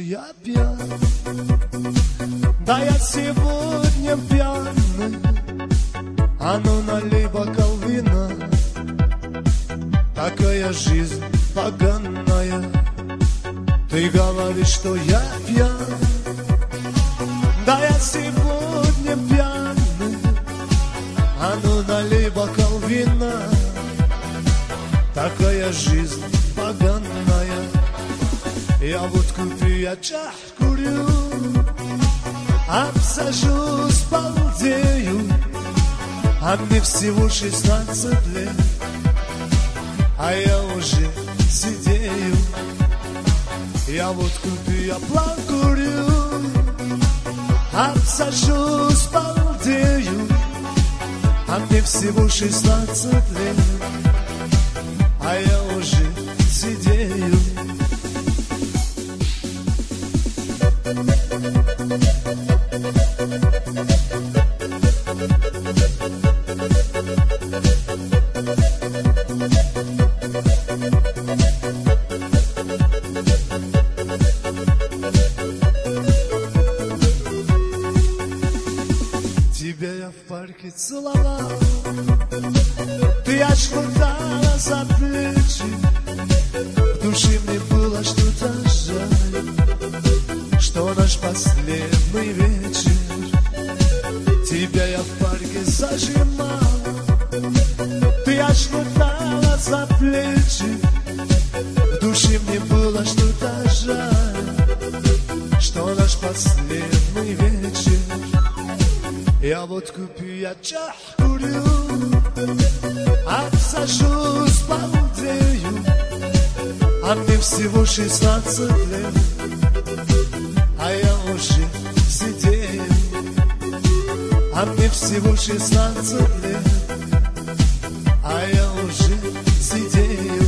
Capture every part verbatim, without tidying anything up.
я пьян. Да я сегодня пьяный, а ну налей бокал вина. Такая жизнь поганая. Ты говоришь, что я пьян. Да я сегодня пьяный, а ну налей бокал вина. Такая жизнь поганая. Я водку пью, я чах курю, обсажусь, балдею, а мне всего шестнадцать лет, а я уже сидею. Я водку пью, я план курю, обсажусь, балдею, а мне всего шестнадцать лет, а я уже сидею. Тебя я в парке целовал, ты аж хватала за плечи. В душе мне было что-то жаль, что наш последний вечер. Тебя я в парке зажимал, ты аж хватала за плечи. В душе мне было что-то жаль, что наш последний вечер. Я водку пью, я чах курю, обсажусь, балдею, а мне всего шестнадцать лет, а я уже сидею. А мне всего шестнадцать лет, а я уже сидею.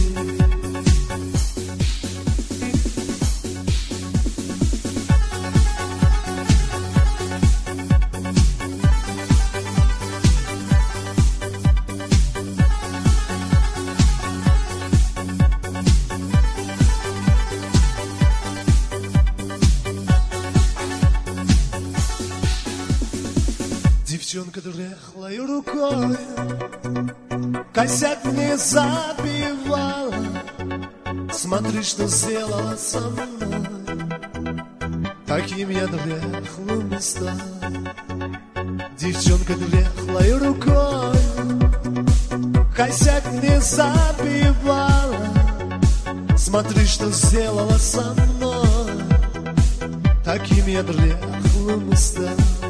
Девчонка дряхлой рукой косяк не забивала. Смотри, что сделала со мной, таким я дряхлым стал. Девчонка дряхлой рукой косяк не забивала. Смотри, что сделала со мной, таким я дряхлым стал.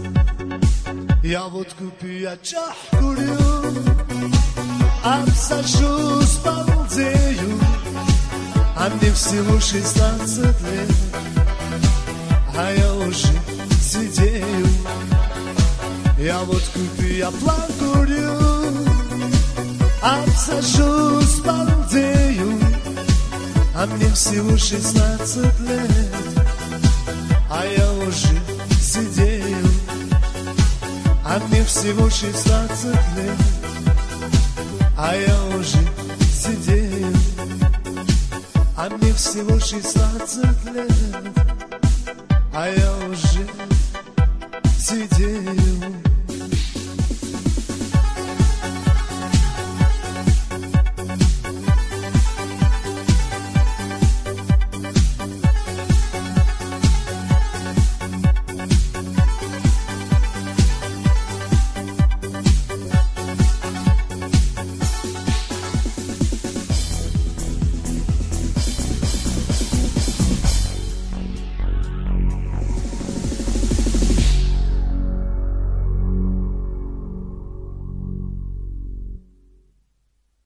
Я водку пью, я чах курю, обсажусь, балдею, а мне всего шестнадцать лет, а я уже сидею. Я водку пью, я план курю, обсажусь, балдею, а мне всего шестнадцать лет, а я уже сидею. А мне всего шестнадцать лет, а я уже сидею. А мне всего шестнадцать лет, а я уже сидею.